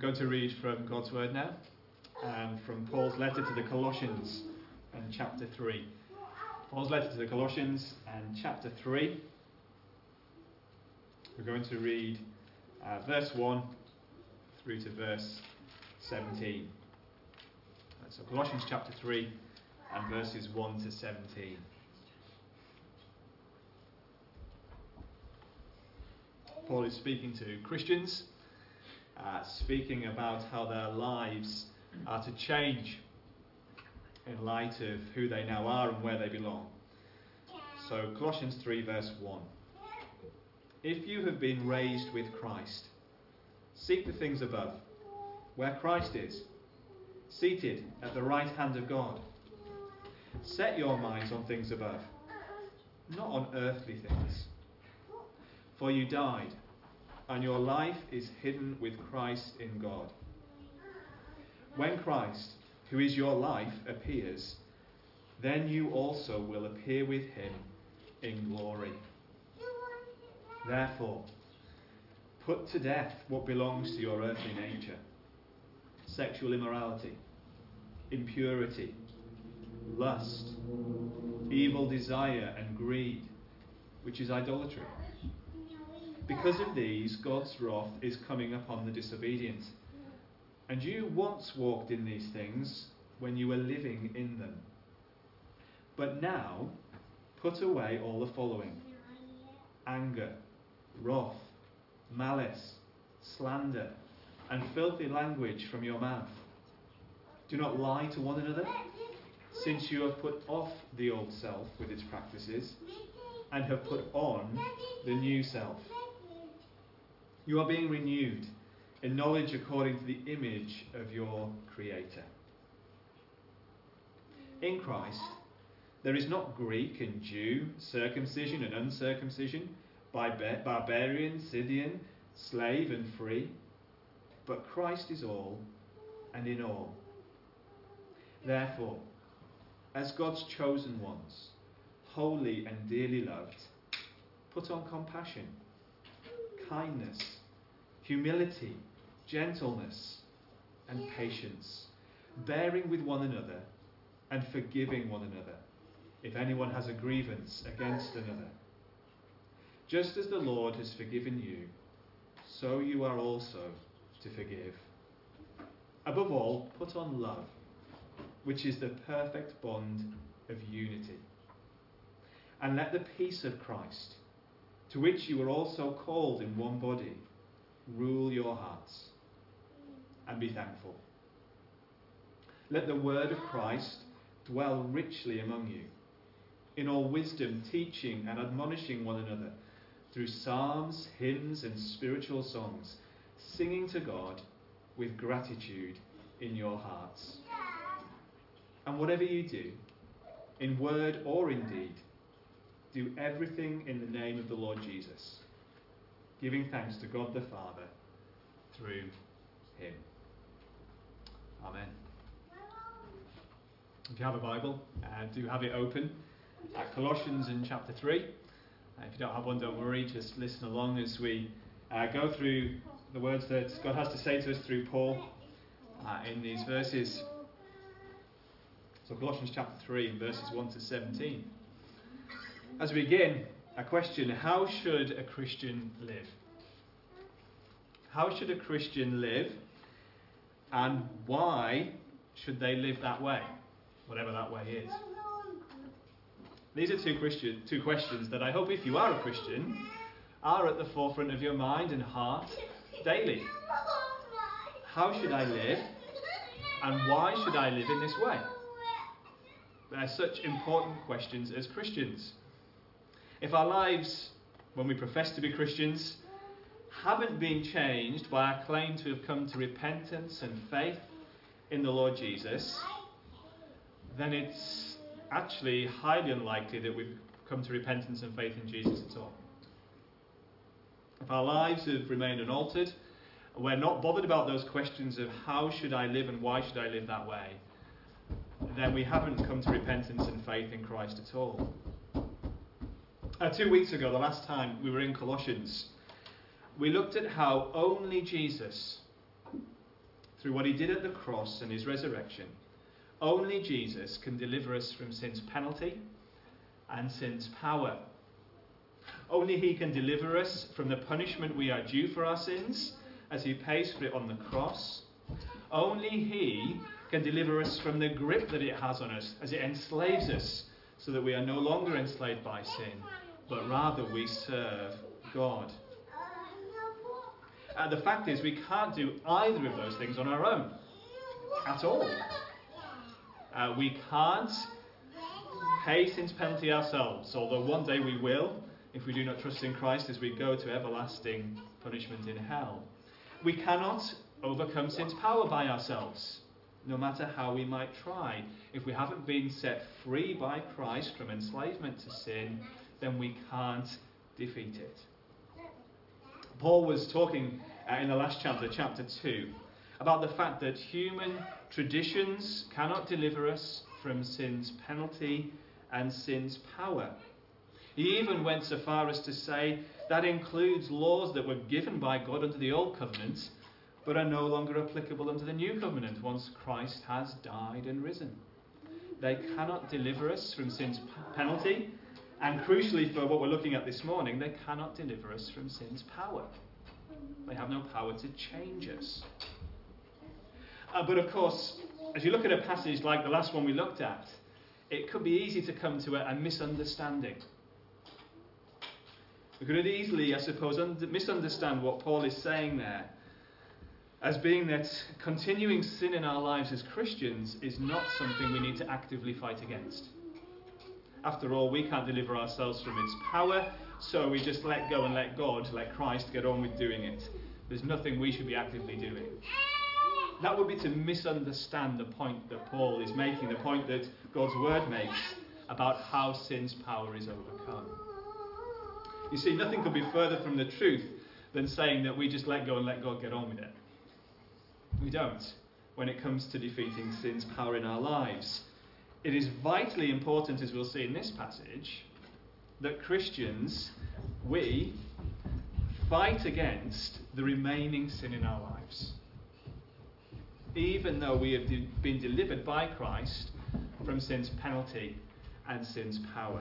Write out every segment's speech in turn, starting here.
going to read from God's Word now, from Paul's letter to the Colossians and chapter 3. Paul's letter to the Colossians and chapter 3. We're going to read verse 1 through to verse 17. So Colossians chapter 3 and verses 1 to 17. Paul is speaking to Christians, speaking about how their lives are to change in light of who they now are and where they belong. So Colossians 3 verse 1. If you have been raised with Christ, seek the things above, where Christ is, seated at the right hand of God. Set your minds on things above, not on earthly things. For you died, and your life is hidden with Christ in God. When Christ, who is your life, appears, then you also will appear with him in glory. Therefore, put to death what belongs to your earthly nature: sexual immorality, impurity, lust, evil desire, and greed, which is idolatry. Because of these, God's wrath is coming upon the disobedient. And you once walked in these things when you were living in them. But now, put away all the following: anger, wrath, malice, slander, and filthy language from your mouth. Do not lie to one another, since you have put off the old self with its practices, and have put on the new self. You are being renewed in knowledge according to the image of your Creator. In Christ, there is not Greek and Jew, circumcision and uncircumcision, barbarian, Scythian, slave and free, but Christ is all and in all. Therefore, as God's chosen ones, holy and dearly loved, put on compassion, kindness, humility, gentleness, and patience, bearing with one another and forgiving one another, if anyone has a grievance against another. Just as the Lord has forgiven you, so you are also to forgive. Above all, put on love, which is the perfect bond of unity. And let the peace of Christ, to which you were also called in one body, rule your hearts, and be thankful. Let the word of Christ dwell richly among you, in all wisdom, teaching and admonishing one another through psalms, hymns, and spiritual songs, singing to God with gratitude in your hearts. And whatever you do, in word or in deed, do everything in the name of the Lord Jesus, giving thanks to God the Father through him. Amen. If you have a Bible, do have it open at Colossians in chapter 3. If you don't have one, don't worry, just listen along as we go through the words that God has to say to us through Paul in these verses. So Colossians chapter 3 verses 1 to 17. As we begin, a question: how should a Christian live? How should a Christian live, and why should they live that way, whatever that way is? These are two questions that I hope, if you are a Christian, are at the forefront of your mind and heart daily. How should I live, and why should I live in this way? They're such important questions as Christians. If our lives, when we profess to be Christians, haven't been changed by our claim to have come to repentance and faith in the Lord Jesus, then it's actually highly unlikely that we've come to repentance and faith in Jesus at all. If our lives have remained unaltered, we're not bothered about those questions of how should I live and why should I live that way, then we haven't come to repentance and faith in Christ at all. 2 weeks ago, the last time we were in Colossians, we looked at how only Jesus through what he did at the cross and his resurrection, only Jesus can deliver us from sin's penalty and sin's power. Only he can deliver us from the punishment we are due for our sins as he pays for it on the cross. Only he can deliver us from the grip that it has on us as it enslaves us, so that we are no longer enslaved by sin, but rather we serve God. The fact is, we can't do either of those things on our own at all. We can't pay sin's penalty ourselves, although one day we will, if we do not trust in Christ, as we go to everlasting punishment in hell. We cannot overcome sin's power by ourselves, no matter how we might try. If we haven't been set free by Christ from enslavement to sin, then we can't defeat it. Paul was talking in the last chapter, chapter 2, about the fact that human traditions cannot deliver us from sin's penalty and sin's power. He even went so far as to say that includes laws that were given by God under the Old Covenant, but are no longer applicable under the New Covenant once Christ has died and risen. They cannot deliver us from sin's penalty, and crucially for what we're looking at this morning, they cannot deliver us from sin's power. They have no power to change us. But of course, as you look at a passage like the last one we looked at, it could be easy to come to a misunderstanding. We could easily, I suppose, misunderstand what Paul is saying there as being that continuing sin in our lives as Christians is not something we need to actively fight against. After all, we can't deliver ourselves from its power, so we just let go and let God, let Christ get on with doing it. There's nothing we should be actively doing. That would be to misunderstand the point that Paul is making, the point that God's word makes about how sin's power is overcome. You see, nothing could be further from the truth than saying that we just let go and let God get on with it. We don't when it comes to defeating sin's power in our lives. It is vitally important, as we'll see in this passage, that Christians, we fight against the remaining sin in our lives, even though we have been delivered by Christ from sin's penalty and sin's power.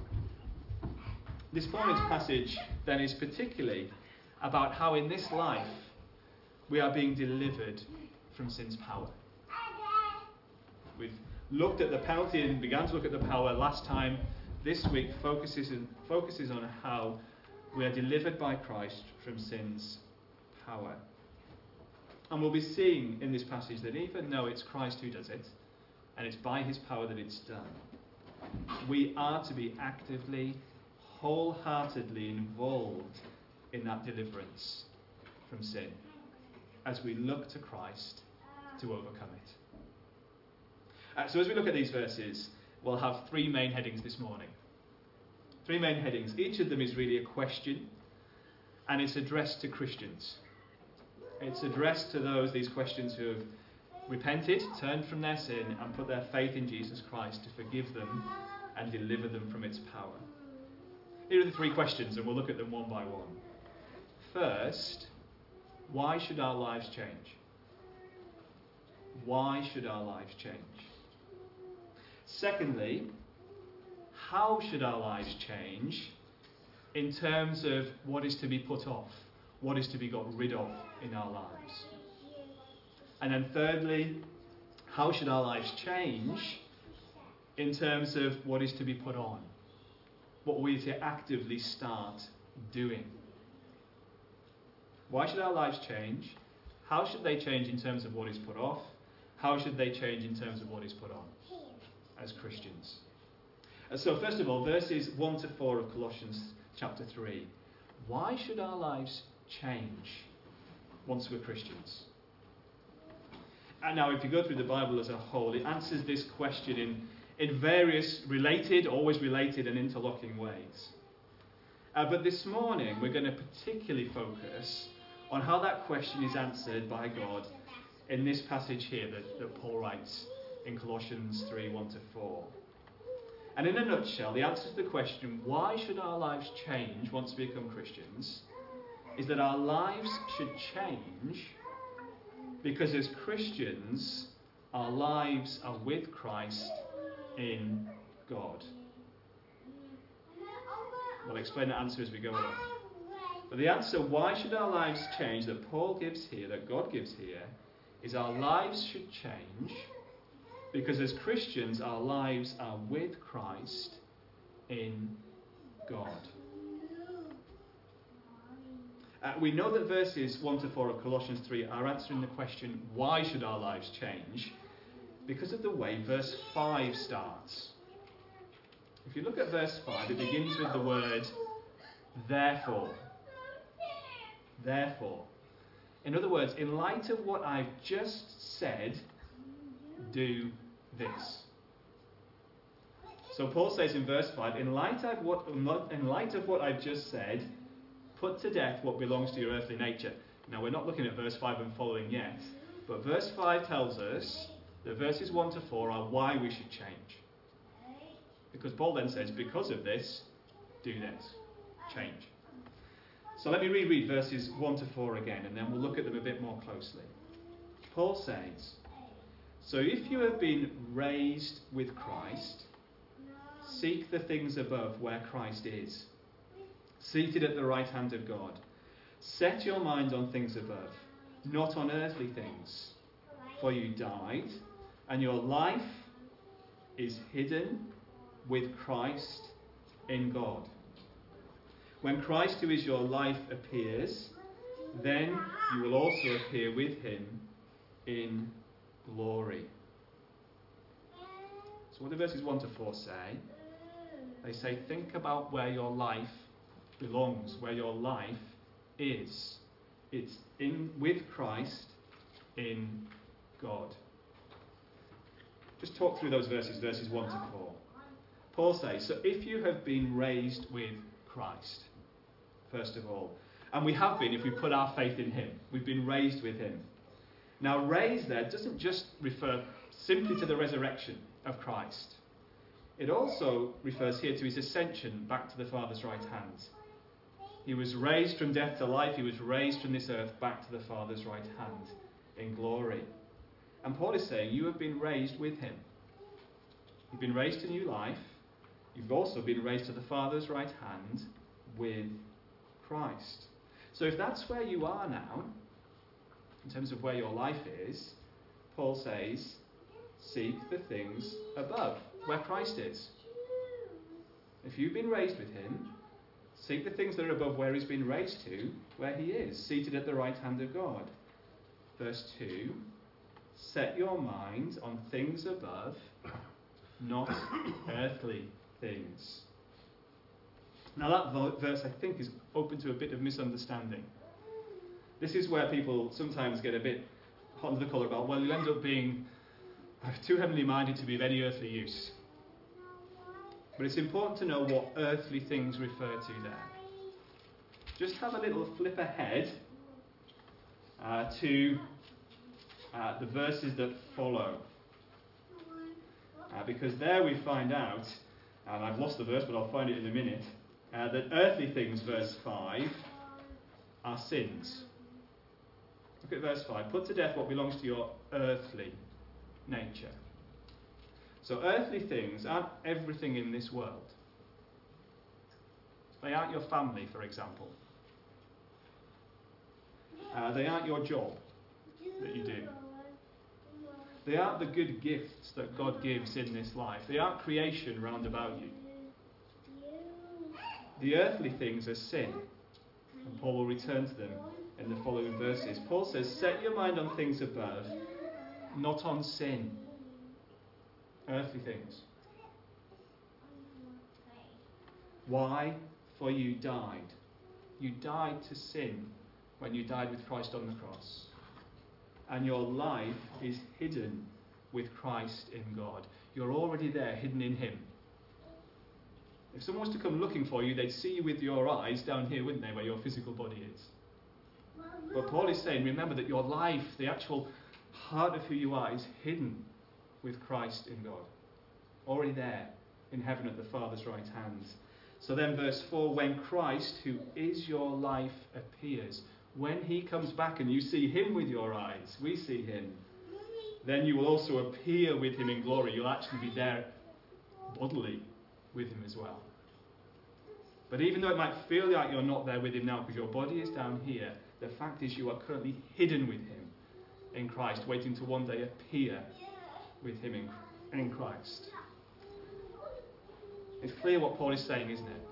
This morning's passage then is particularly about how in this life we are being delivered from sin's power. We've looked at the penalty and began to look at the power last time. This week focuses on how we are delivered by Christ from sin's power. And we'll be seeing in this passage that even though it's Christ who does it, and it's by his power that it's done, we are to be actively, wholeheartedly involved in that deliverance from sin as we look to Christ to overcome it. So as we look at these verses, we'll have three main headings this morning. Three main headings. Each of them is really a question, and it's addressed to Christians. It's addressed to these questions who have repented, turned from their sin, and put their faith in Jesus Christ to forgive them and deliver them from its power. Here are the three questions, and we'll look at them one by one. First, why should our lives change? Why should our lives change? Secondly, how should our lives change in terms of what is to be put off, what is to be got rid of in our lives? And then thirdly, how should our lives change in terms of what is to be put on, what we to actively start doing? Why should our lives change? How should they change in terms of what is put off? How should they change in terms of what is put on as Christians? So first of all, verses 1 to 4 of Colossians chapter 3. Why should our lives change once we're Christians? And now if you go through the Bible as a whole, it answers this question in various always related and interlocking ways. But this morning we're going to particularly focus on how that question is answered by God in this passage here that Paul writes in Colossians 3, 1 to 4. And in a nutshell, the answer to the question, why should our lives change once we become Christians, is that our lives should change Because as Christians, our lives are with Christ in God. We'll explain the answer as we go along. But the answer, why should our lives change, that Paul gives here, that God gives here, is our lives should change because as Christians, our lives are with Christ in God. We know that verses 1 to 4 of Colossians 3 are answering the question, why should our lives change? Because of the way verse 5 starts. If you look at verse 5, it begins with the word, therefore. Therefore. In other words, in light of what I've just said, do this. So Paul says in verse 5, in light of what I've just said, put to death what belongs to your earthly nature. Now we're not looking at verse 5 and following yet, but verse 5 tells us that verses 1 to 4 are why we should change. Because Paul then says, because of this, do this. Change. So let me reread verses 1 to 4 again, and then we'll look at them a bit more closely. Paul says, so if you have been raised with Christ, seek the things above where Christ is, seated at the right hand of God. Set your mind on things above, not on earthly things. For you died, and your life is hidden with Christ in God. When Christ, who is your life, appears, then you will also appear with him in glory. So what do verses 1 to 4 say? They say, think about where your life belongs, where your life is. It's in with Christ in God. Just talk through those verses 1 to 4. Paul says, so if you have been raised with Christ, first of all, and we have been if we put our faith in him, we've been raised with him. Now raised there doesn't just refer simply to the resurrection of Christ. It also refers here to his ascension back to the Father's right hand. He was raised from death to life. He was raised from this earth back to the Father's right hand in glory. And Paul is saying, you have been raised with him. You've been raised to new life. You've also been raised to the Father's right hand with Christ. So if that's where you are now, in terms of where your life is, Paul says, seek the things above, where Christ is. If you've been raised with him, seek the things that are above where he's been raised to, where he is, seated at the right hand of God. Verse 2, set your mind on things above, not earthly things. Now that verse, I think, is open to a bit of misunderstanding. This is where people sometimes get a bit hot under the collar about, well, you end up being too heavenly minded to be of any earthly use. But it's important to know what earthly things refer to there. Just have a little flip ahead to the verses that follow. Because there we find out, and I've lost the verse but I'll find it in a minute, that earthly things, verse 5, are sins. Look at verse 5. Put to death what belongs to your earthly nature. So earthly things aren't everything in this world. They aren't your family, for example. They aren't your job that you do. They aren't the good gifts that God gives in this life. They aren't creation round about you. The earthly things are sin. And Paul will return to them in the following verses. Paul says, set your mind on things above, not on sin. Earthly things. Why? For you died. You died to sin when you died with Christ on the cross. And your life is hidden with Christ in God. You're already there, hidden in him. If someone was to come looking for you, they'd see you with your eyes down here, wouldn't they, where your physical body is. But Paul is saying, remember that your life, the actual heart of who you are, is hidden with Christ in God. Already there in heaven at the Father's right hand. So then verse 4, when Christ, who is your life, appears. when he comes back and you see him with your eyes, we see him, then you will also appear with him in glory. You'll actually be there bodily with him as well. But even though it might feel like you're not there with him now because your body is down here, the fact is you are currently hidden with him in Christ, waiting to one day appear with him in Christ. It's clear what Paul is saying, isn't it?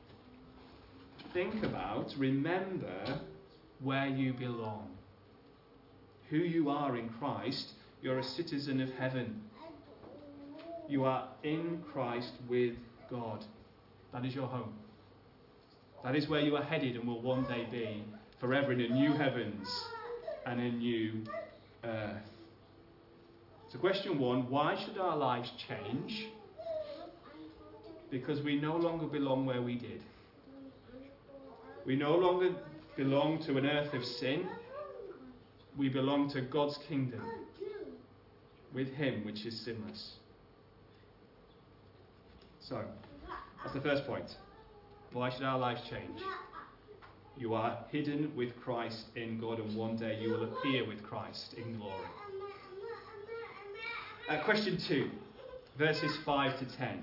Remember where you belong. Who you are in Christ. You're a citizen of heaven. You are in Christ with God. That is your home. That is where you are headed and will one day be forever in a new heavens and a new earth. So question 1, why should our lives change? Because we no longer belong where we did. We no longer belong to an earth of sin. We belong to God's kingdom with him, which is sinless. So, that's the first point. Why should our lives change? You are hidden with Christ in God, and one day you will appear with Christ in glory. Question 2, verses 5 to 10.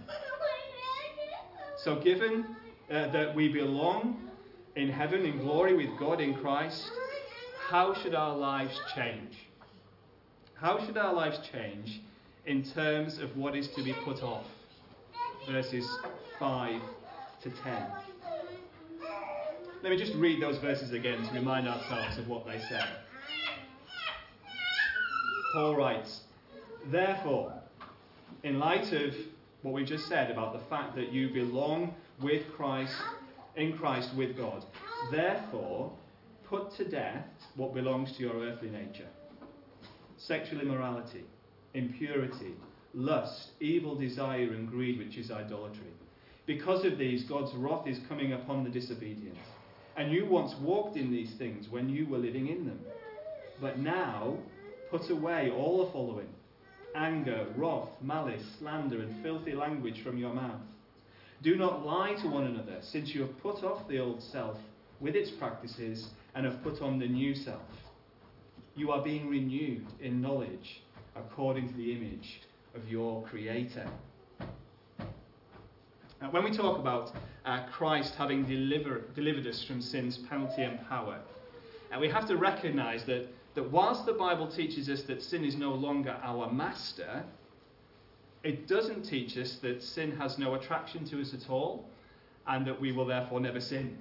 So given that we belong in heaven in glory with God in Christ, how should our lives change? How should our lives change in terms of what is to be put off? Verses 5 to 10. Let me just read those verses again to remind ourselves of what they say. Paul writes, therefore, in light of what we've just said about the fact that you belong with Christ, in Christ with God, therefore, put to death what belongs to your earthly nature. Sexual immorality, impurity, lust, evil desire and greed, which is idolatry. Because of these, God's wrath is coming upon the disobedient. And you once walked in these things when you were living in them. But now, put away all the following: anger, wrath, malice, slander, and filthy language from your mouth. Do not lie to one another, since you have put off the old self with its practices and have put on the new self. You are being renewed in knowledge according to the image of your Creator. When we talk about Christ having delivered us from sin's penalty and power, we have to recognise that whilst the Bible teaches us that sin is no longer our master, it doesn't teach us that sin has no attraction to us at all, and that we will therefore never sin.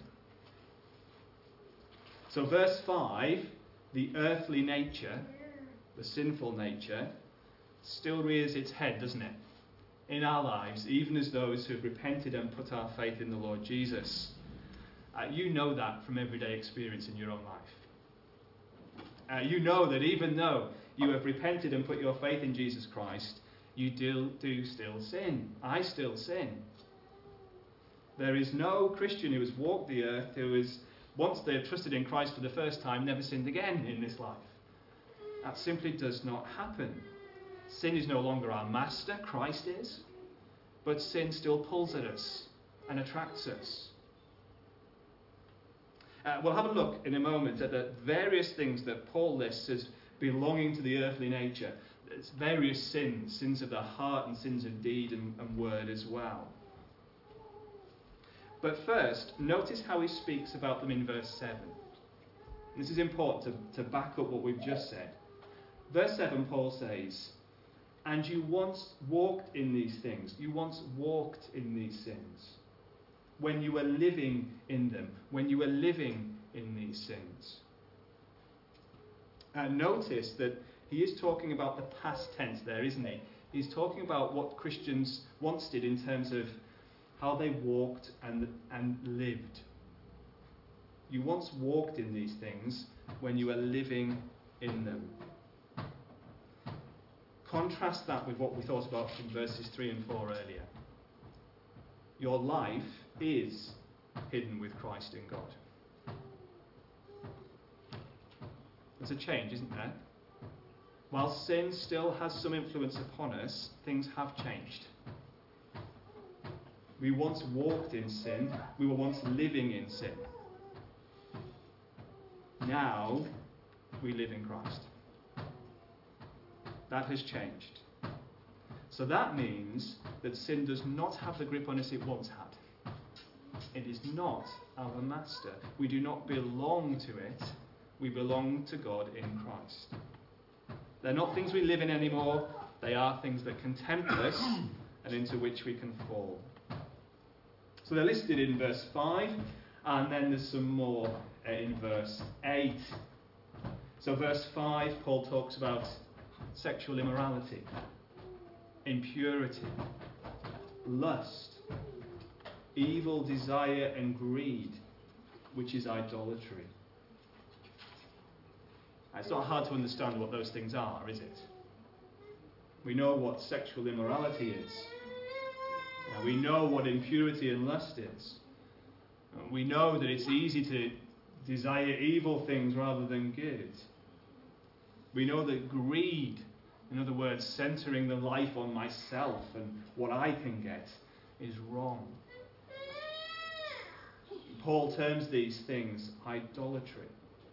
So verse 5, the earthly nature, the sinful nature, still rears its head, doesn't it? In our lives, even as those who have repented and put our faith in the Lord Jesus. You know that from everyday experience in your own life. You know that even though you have repented and put your faith in Jesus Christ, you do still sin. I still sin. There is no Christian who has walked the earth who has, once they have trusted in Christ for the first time, never sinned again in this life. That simply does not happen. Sin is no longer our master, Christ is, but sin still pulls at us and attracts us. We'll have a look in a moment at the various things that Paul lists as belonging to the earthly nature. There's various sins of the heart and sins of deed and word as well. But first, notice how he speaks about them in verse 7. This is important to back up what we've just said. Verse 7, Paul says, and you once walked in these things. You once walked in these sins. When you were living in them. When you were living in these sins. Notice that he is talking about the past tense there, isn't he? He's talking about what Christians once did in terms of how they walked and lived. You once walked in these things when you were living in them. Contrast that with what we thought about in verses 3 and 4 earlier. Your life is hidden with Christ in God. There's a change, isn't there? While sin still has some influence upon us, things have changed. We once walked in sin. We were once living in sin. Now we live in Christ. That has changed. So that means that sin does not have the grip on us it once had. It is not our master. We do not belong to it. We belong to God in Christ. They're not things we live in anymore. They are things that can tempt us and into which we can fall. So they're listed in verse 5, and then there's some more in verse 8. So verse 5, Paul talks about sexual immorality, impurity, lust, evil desire and greed, which is idolatry. It's not hard to understand what those things are, is it? We know what sexual immorality is. We know what impurity and lust is. We know that it's easy to desire evil things rather than good. We know that greed, in other words, centering the life on myself and what I can get, is wrong. Paul terms these things idolatry.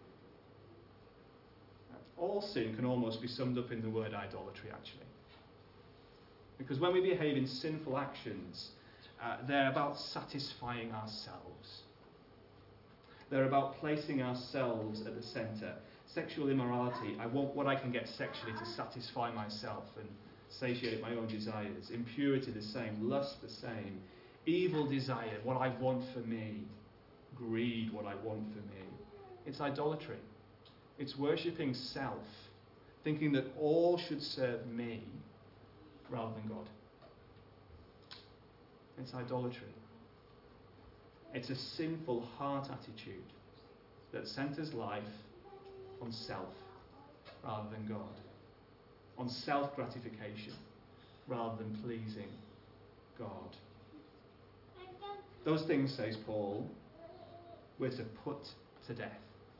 All sin can almost be summed up in the word idolatry, actually. Because when we behave in sinful actions, they're about satisfying ourselves. They're about placing ourselves at the centre. Sexual immorality, I want what I can get sexually to satisfy myself and satiate my own desires. Impurity, the same. Lust, the same. Evil desire, what I want for me. Greed, what I want for me. It's idolatry. It's worshipping self, thinking that all should serve me rather than God. It's idolatry. It's a sinful heart attitude that centers life on self rather than God, on self-gratification rather than pleasing God. Those things, says Paul, we're to put to death.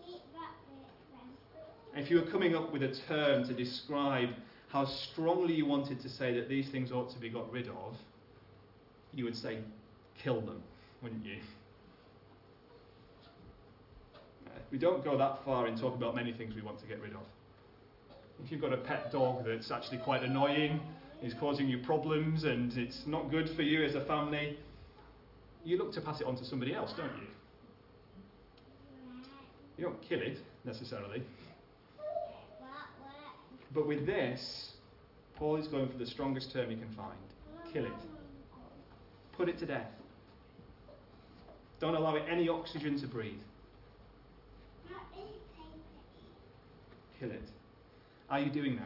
If you were coming up with a term to describe how strongly you wanted to say that these things ought to be got rid of, you would say, kill them, wouldn't you? We don't go that far in talking about many things we want to get rid of. If you've got a pet dog that's actually quite annoying, is causing you problems, and it's not good for you as a family, you look to pass it on to somebody else, don't you? You don't kill it, necessarily. But with this, Paul is going for the strongest term he can find. Kill it. Put it to death. Don't allow it any oxygen to breathe. Kill it. Are you doing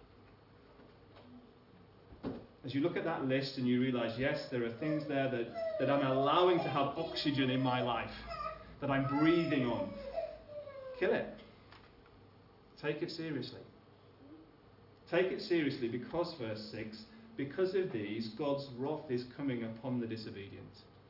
that? As you look at that list and you realise, yes, there are things there that I'm allowing to have oxygen in my life, that I'm breathing on. Kill it. Take it seriously. Take it seriously because, verse 6, because of these, God's wrath is coming upon the disobedient.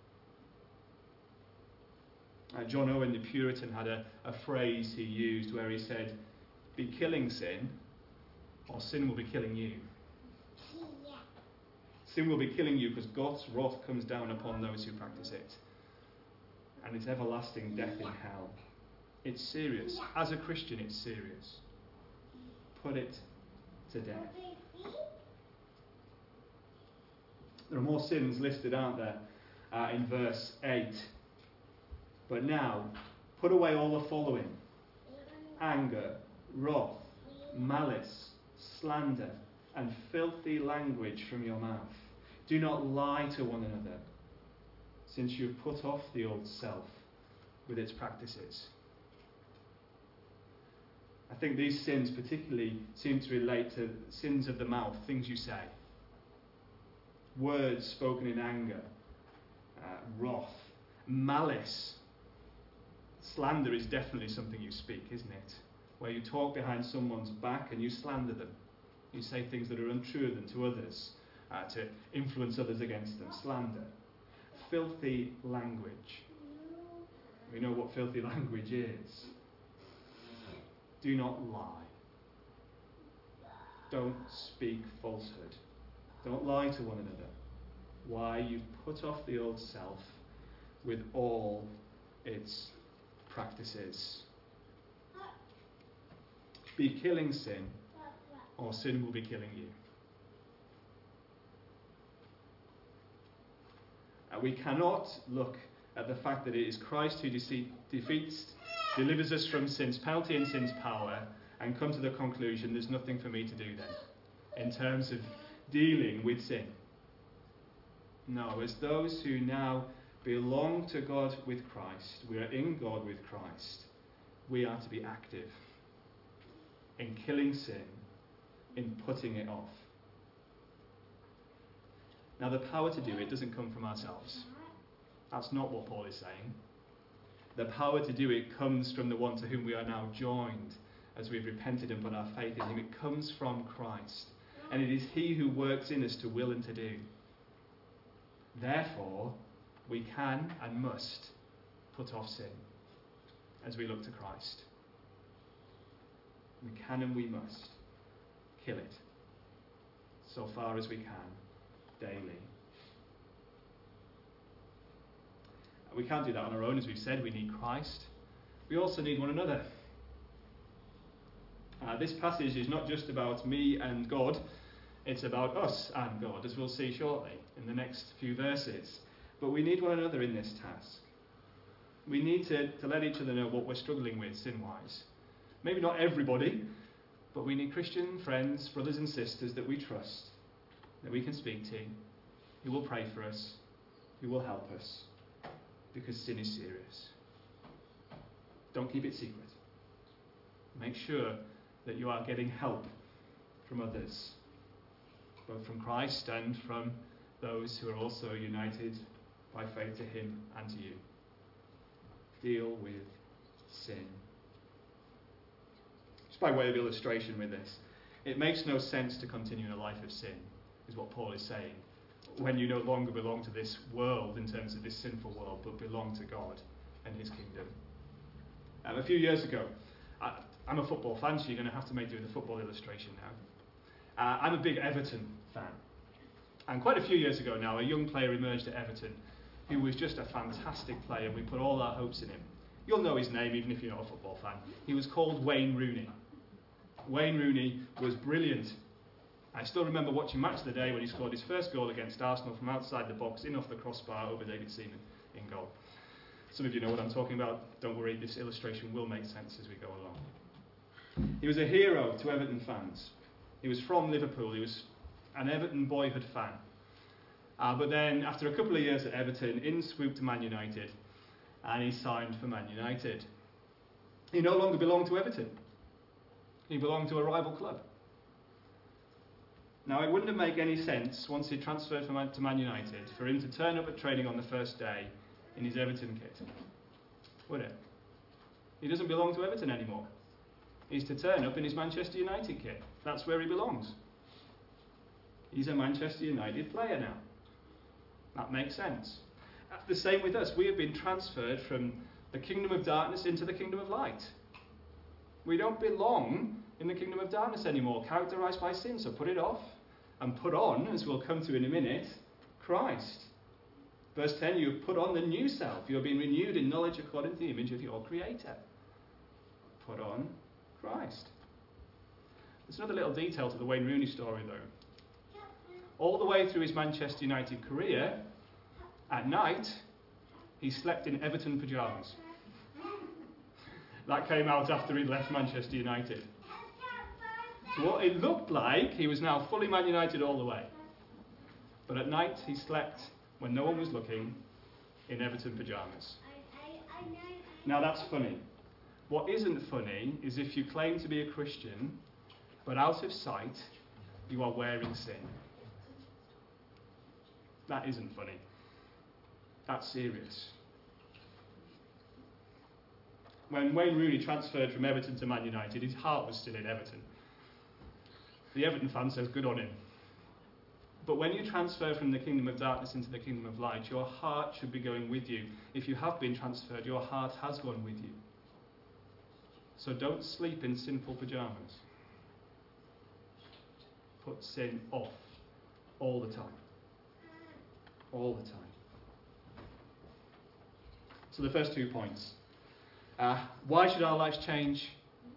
John Owen, the Puritan, had a phrase he used where he said, be killing sin, or sin will be killing you. Sin will be killing you because God's wrath comes down upon those who practice it. And it's everlasting death in hell. It's serious. As a Christian, it's serious. Put it to death. There are more sins listed, aren't there, in verse 8. But now, put away all the following: anger, wrath, malice, slander, and filthy language from your mouth. Do not lie to one another, since you have put off the old self with its practices. I think these sins particularly seem to relate to sins of the mouth, things you say. Words spoken in anger, wrath, malice. Slander is definitely something you speak, isn't it? Where you talk behind someone's back and you slander them. You say things that are untrue of them to others, to influence others against them. Slander. Filthy language. We know what filthy language is. Do not lie. Don't speak falsehood. Don't lie to one another. Why? You've put off the old self with all its practices. be killing sin, or sin will be killing you. We cannot look at the fact that it is Christ who delivers us from sin's penalty and sin's power, and come to the conclusion there's nothing for me to do then, in terms of dealing with sin. No, as those who now belong to God with Christ, we are in God with Christ, we are to be active in killing sin, in putting it off. Now, the power to do it doesn't come from ourselves. That's not what Paul is saying. The power to do it comes from the one to whom we are now joined as we've repented and put our faith in him. It comes from Christ. And it is he who works in us to will and to do. Therefore, we can and must put off sin as we look to Christ. We can and we must kill it so far as we can, daily. We can't do that on our own, as we've said. We need Christ. We also need one another. This passage is not just about me and God, it's about us and God, as we'll see shortly in the next few verses. But we need one another in this task. We need to let each other know what we're struggling with sin-wise. Maybe not everybody, but we need Christian friends, brothers and sisters that we trust, that we can speak to, who will pray for us, who will help us, because sin is serious. Don't keep it secret. Make sure that you are getting help from others, both from Christ and from those who are also united by faith to him and to you. Deal with sin. Just by way of illustration with this, it makes no sense to continue in a life of sin, is what Paul is saying, when you no longer belong to this world in terms of this sinful world, but belong to God and his kingdom. A few years ago, I'm a football fan, so you're going to have to make do with the football illustration now. I'm a big Everton fan. And quite a few years ago now, a young player emerged at Everton who was just a fantastic player, and we put all our hopes in him. You'll know his name even if you're not a football fan. He was called Wayne Rooney. Wayne Rooney was brilliant. I still remember watching Match of the Day when he scored his first goal against Arsenal from outside the box, in off the crossbar over David Seaman in goal. Some of you know what I'm talking about. Don't worry, this illustration will make sense as we go along. He was a hero to Everton fans. He was from Liverpool. He was an Everton boyhood fan. But then, after a couple of years at Everton, in swooped Man United, and he signed for Man United. He no longer belonged to Everton. He belonged to a rival club. Now, it wouldn't have made any sense, once he transferred to Man United, for him to turn up at training on the first day in his Everton kit. Would it? He doesn't belong to Everton anymore. He's to turn up in his Manchester United kit. That's where he belongs. He's a Manchester United player now. That makes sense. The same with us. We have been transferred from the kingdom of darkness into the kingdom of light. We don't belong in the kingdom of darkness anymore, characterized by sin. So put it off and put on, as we'll come to in a minute, Christ. Verse 10, you have put on the new self. You have been renewed in knowledge according to the image of your Creator. Put on Christ. There's another little detail to the Wayne Rooney story, though. All the way through his Manchester United career, at night, he slept in Everton pyjamas. That came out after he left Manchester United. So what it looked like, he was now fully Man United all the way. But at night, he slept, when no one was looking, in Everton pyjamas. Now that's funny. What isn't funny is if you claim to be a Christian, but out of sight, you are wearing sin. That isn't funny. That's serious. When Wayne Rooney transferred from Everton to Man United, his heart was still in Everton. The Everton fan says, good on him. But when you transfer from the kingdom of darkness into the kingdom of light, your heart should be going with you. If you have been transferred, your heart has gone with you. So don't sleep in sinful pyjamas. Put sin off all the time. All the time. So the first 2 points. Why should our lives change?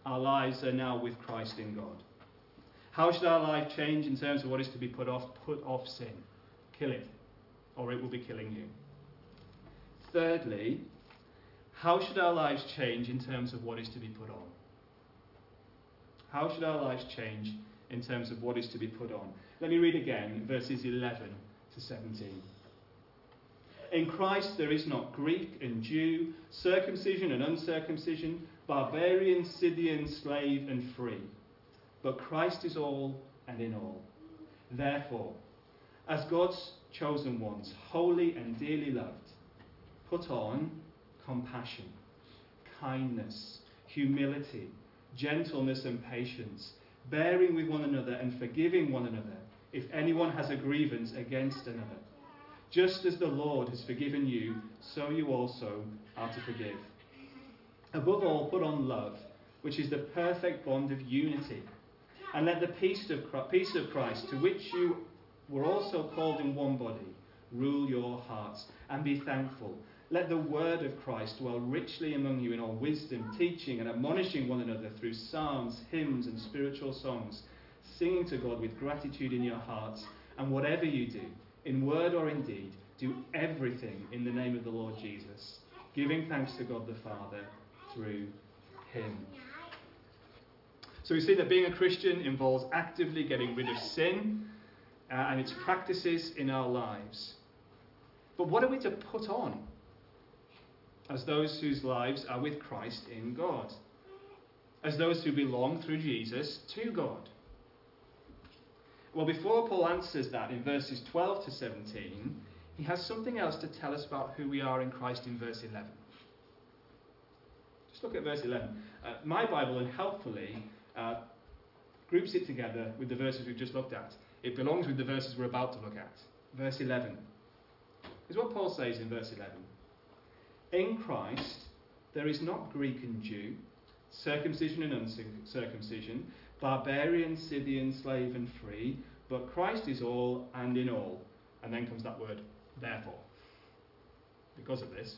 our lives are now with Christ in God. How should our life change in terms of what is to be put off? Put off sin. Kill it, or it will be killing you. Thirdly, how should our lives change in terms of what is to be put on? How should our lives change in terms of what is to be put on? Let me read again, verses 11 to 17. In Christ there is not Greek and Jew, circumcision and uncircumcision, barbarian, Scythian, slave and free. But Christ is all and in all. Therefore, as God's chosen ones, holy and dearly loved, put on compassion, kindness, humility, gentleness and patience, bearing with one another and forgiving one another if anyone has a grievance against another. Just as the Lord has forgiven you, so you also are to forgive. Above all, put on love, which is the perfect bond of unity. And let the peace of Christ, to which you were also called in one body, rule your hearts, and be thankful. Let the word of Christ dwell richly among you in all wisdom, teaching and admonishing one another through psalms, hymns, and spiritual songs, singing to God with gratitude in your hearts. And whatever you do, in word or in deed, do everything in the name of the Lord Jesus, giving thanks to God the Father through him. So we see that being a Christian involves actively getting rid of sin and its practices in our lives. But what are we to put on as those whose lives are with Christ in God? As those who belong through Jesus to God? Well, before Paul answers that in verses 12 to 17, he has something else to tell us about who we are in Christ in verse 11. Just look at verse 11. My Bible, and helpfully, groups it together with the verses we've just looked at. It belongs with the verses we're about to look at. Verse 11 is what Paul says in verse 11. In Christ there is not Greek and Jew, circumcision and uncircumcision, barbarian, Scythian, slave and free, but Christ is all and in all. And then comes that word, therefore. Because of this.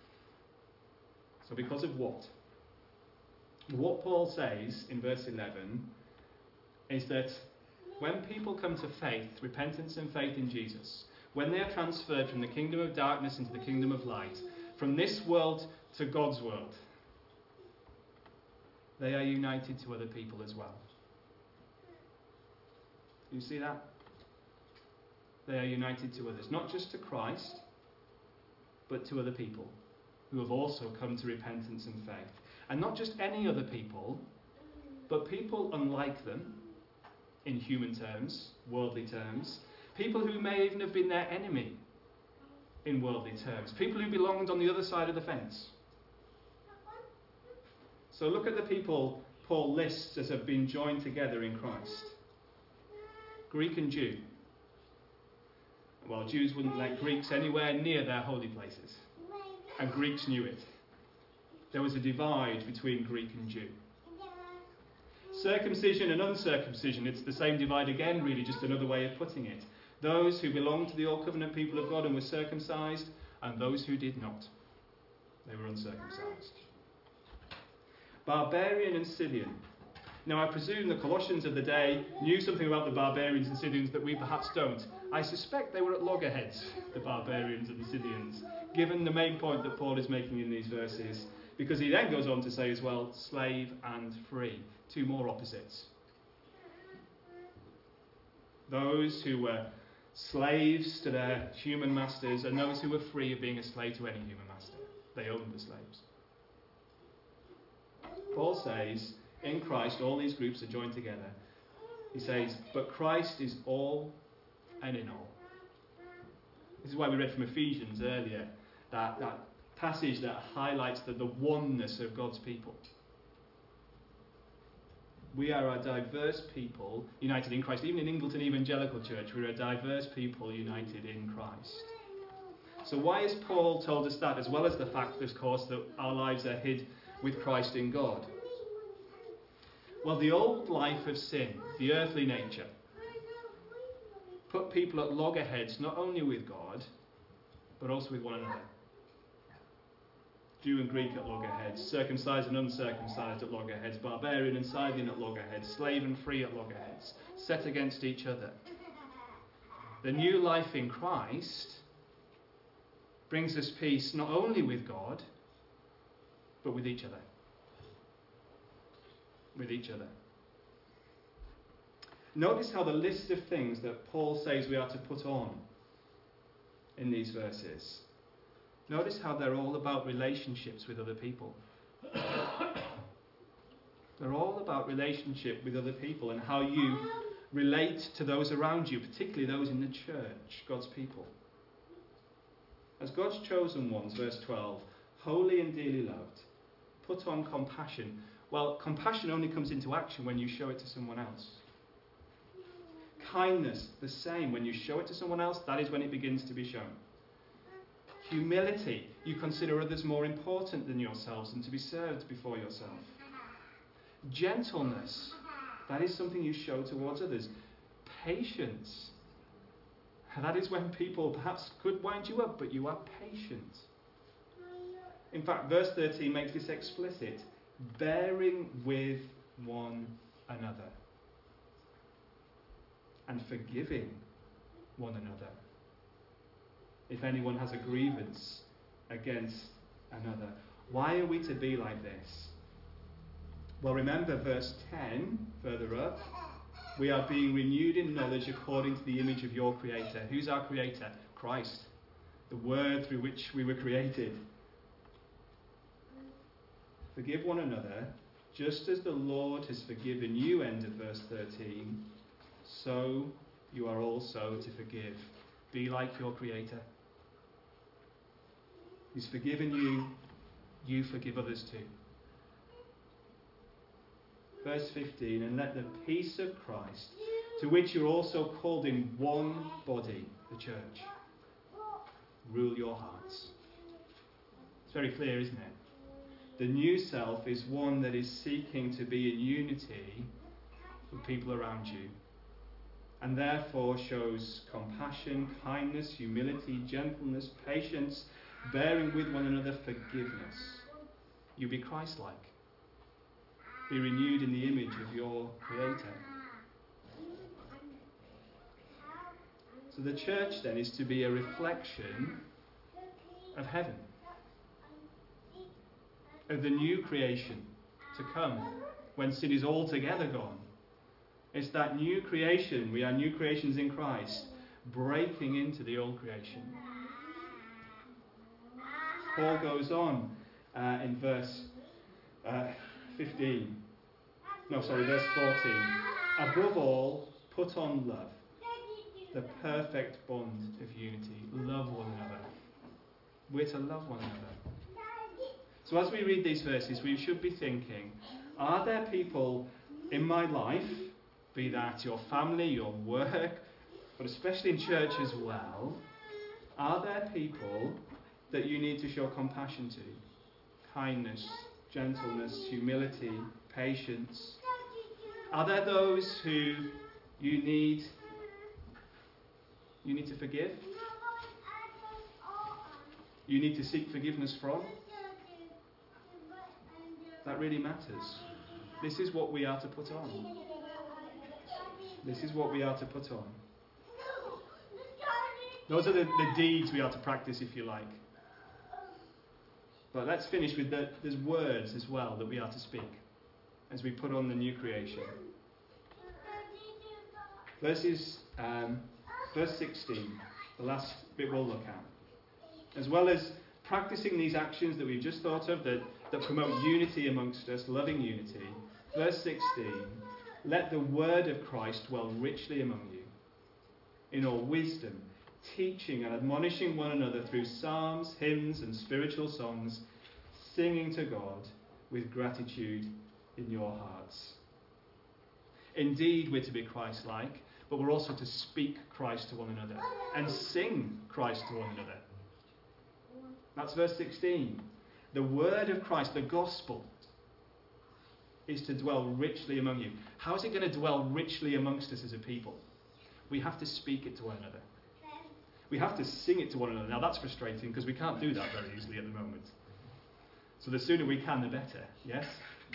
So because of what? What Paul says in verse 11 is that when people come to faith, repentance and faith in Jesus, when they are transferred from the kingdom of darkness into the kingdom of light, from this world to God's world, they are united to other people as well. You see that? They are united to others, not just to Christ, but to other people who have also come to repentance and faith. And not just any other people, but people unlike them, in human terms, worldly terms. People who may even have been their enemy, in worldly terms. People who belonged on the other side of the fence. So look at the people Paul lists as have been joined together in Christ. Greek and Jew. Well, Jews wouldn't let Greeks anywhere near their holy places. And Greeks knew it. There was a divide between Greek and Jew. Circumcision and uncircumcision, it's the same divide again, really, just another way of putting it. Those who belonged to the Old Covenant people of God and were circumcised, and those who did not. They were uncircumcised. Barbarian and Scythian. Now, I presume the Colossians of the day knew something about the barbarians and Scythians that we perhaps don't. I suspect they were at loggerheads, the barbarians and the Scythians, given the main point that Paul is making in these verses. Because he then goes on to say as well, slave and free. Two more opposites. Those who were slaves to their human masters and those who were free of being a slave to any human master. They owned the slaves. Paul says, in Christ, all these groups are joined together. He says, but Christ is all and in all. This is why we read from Ephesians earlier, that passage that highlights the oneness of God's people. We are a diverse people united in Christ. Even in Ingleton Evangelical Church, we're a diverse people united in Christ. So why has Paul told us that, as well as the fact, of course, that our lives are hid with Christ in God? Well, the old life of sin, the earthly nature, put people at loggerheads not only with God, but also with one another. Jew and Greek at loggerheads, circumcised and uncircumcised at loggerheads, barbarian and Scythian at loggerheads, slave and free at loggerheads, set against each other. The new life in Christ brings us peace not only with God, but with each other. With each other. Notice how the list of things that Paul says we are to put on in these verses. Notice how they're all about relationships with other people. They're all about relationship with other people and how you relate to those around you, particularly those in the church, God's people. As God's chosen ones, verse 12, holy and dearly loved, put on compassion. Well, compassion only comes into action when you show it to someone else. Kindness, the same. When you show it to someone else, that is when it begins to be shown. Humility, you consider others more important than yourselves and to be served before yourself. Gentleness, that is something you show towards others. Patience, that is when people perhaps could wind you up, but you are patient. In fact, verse 13 makes this explicit. Bearing with one another. And forgiving one another. If anyone has a grievance against another. Why are we to be like this? Well, remember verse 10, further up. We are being renewed in knowledge according to the image of your Creator. Who's our Creator? Christ. The Word through which we were created. Forgive one another, just as the Lord has forgiven you, end of verse 13, so you are also to forgive. Be like your Creator. He's forgiven you, you forgive others too. Verse 15, and let the peace of Christ, to which you're also called in one body, the church, rule your hearts. It's very clear, isn't it? The new self is one that is seeking to be in unity with people around you, and therefore shows compassion, kindness, humility, gentleness, patience, bearing with one another, forgiveness. You be Christ-like. Be renewed in the image of your Creator. So the church then is to be a reflection of heaven, of the new creation to come when sin is altogether gone. It's that new creation, we are new creations in Christ, breaking into the old creation. Paul goes on in verse 14. Above all, put on love, the perfect bond of unity. Love one another. We're to love one another. So as we read these verses, we should be thinking, are there people in my life, be that your family, your work, but especially in church as well, are there people that you need to show compassion to? Kindness, gentleness, humility, patience. Are there those who you need to forgive? You need to seek forgiveness from? That really matters. This is what we are to put on. This is what we are to put on. Those are the deeds we are to practice, if you like. But let's finish with there's words as well that we are to speak as we put on the new creation. Verse 16, the last bit we'll look at. As well as practicing these actions that we've just thought of that promote unity amongst us, loving unity. Verse 16, let the word of Christ dwell richly among you, in all wisdom, teaching and admonishing one another through psalms, hymns and spiritual songs, singing to God with gratitude in your hearts. Indeed, we're to be Christ-like, but we're also to speak Christ to one another and sing Christ to one another. That's verse 16. The word of Christ, the gospel, is to dwell richly among you. How is it going to dwell richly amongst us as a people? We have to speak it to one another. We have to sing it to one another. Now that's frustrating because we can't do that very easily at the moment. So the sooner we can, the better. Yes?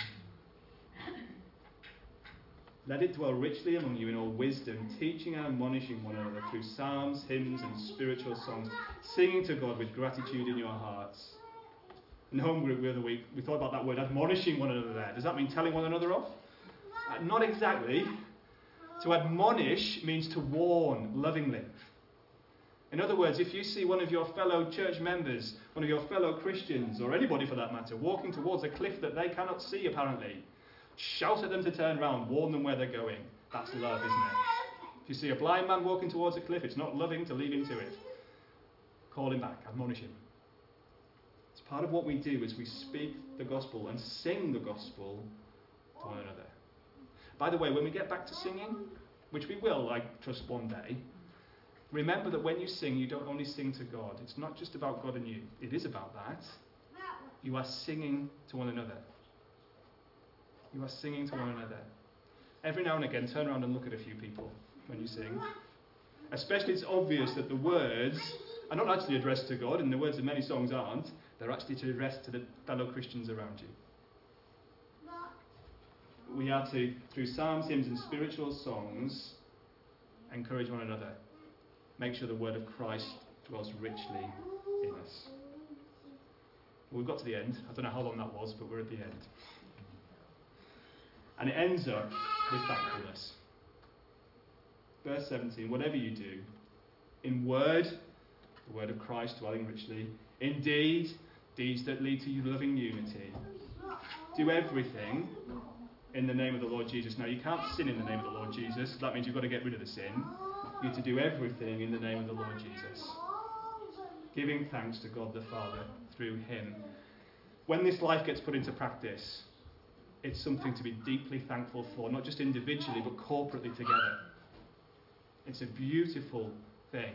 Let it dwell richly among you in all wisdom, teaching and admonishing one another through psalms, hymns, and spiritual songs, singing to God with gratitude in your hearts. In the home group the other week, we thought about that word, admonishing one another there. Does that mean telling one another off? Not exactly. To admonish means to warn lovingly. In other words, if you see one of your fellow church members, one of your fellow Christians, or anybody for that matter, walking towards a cliff that they cannot see apparently, shout at them to turn round, warn them where they're going. That's love, isn't it? If you see a blind man walking towards a cliff, it's not loving to lead him to it. Call him back, admonish him. It's part of what we do is we speak the gospel and sing the gospel to one another. By the way, when we get back to singing, which we will, I trust, one day, remember that when you sing, you don't only sing to God. It's not just about God and you. It is about that. You are singing to one another. You are singing to one another. Every now and again, turn around and look at a few people when you sing. Especially it's obvious that the words are not actually addressed to God, and the words of many songs aren't. They're actually addressed to the fellow Christians around you. We are to, through psalms, hymns, and spiritual songs, encourage one another. Make sure the word of Christ dwells richly in us. Well, we've got to the end. I don't know how long that was, but we're at the end. And it ends up with thankfulness. Verse 17, whatever you do, in word, the word of Christ dwelling richly, in deed, deeds that lead to loving unity, do everything in the name of the Lord Jesus. Now, you can't sin in the name of the Lord Jesus. That means you've got to get rid of the sin. You to do everything in the name of the Lord Jesus, giving thanks to God the Father through him. When this life gets put into practice, it's something to be deeply thankful for, not just individually, but corporately together. It's a beautiful thing.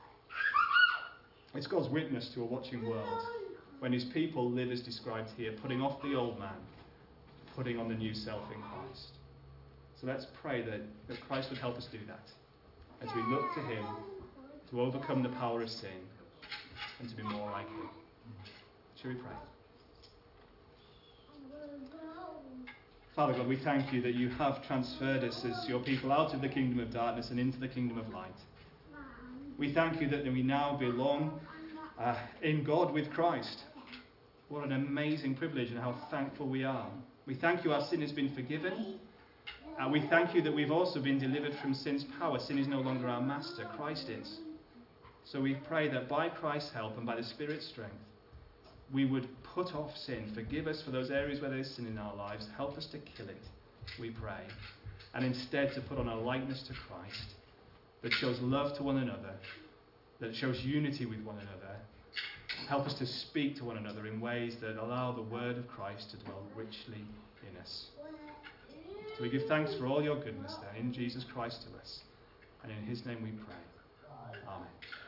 It's God's witness to a watching world when his people live as described here, putting off the old man, putting on the new self in Christ. So let's pray that Christ would help us do that as we look to him to overcome the power of sin and to be more like him. Shall we pray? Father God, we thank you that you have transferred us as your people out of the kingdom of darkness and into the kingdom of light. We thank you that we now belong in God with Christ. What an amazing privilege, and how thankful we are. We thank you our sin has been forgiven. We thank you that we've also been delivered from sin's power. Sin is no longer our master, Christ is. So we pray that by Christ's help and by the Spirit's strength, we would put off sin. Forgive us for those areas where there's sin in our lives. Help us to kill it, we pray. And instead to put on a likeness to Christ that shows love to one another, that shows unity with one another. Help us to speak to one another in ways that allow the word of Christ to dwell richly in us. So we give thanks for all your goodness then in Jesus Christ to us. And in his name we pray. Amen.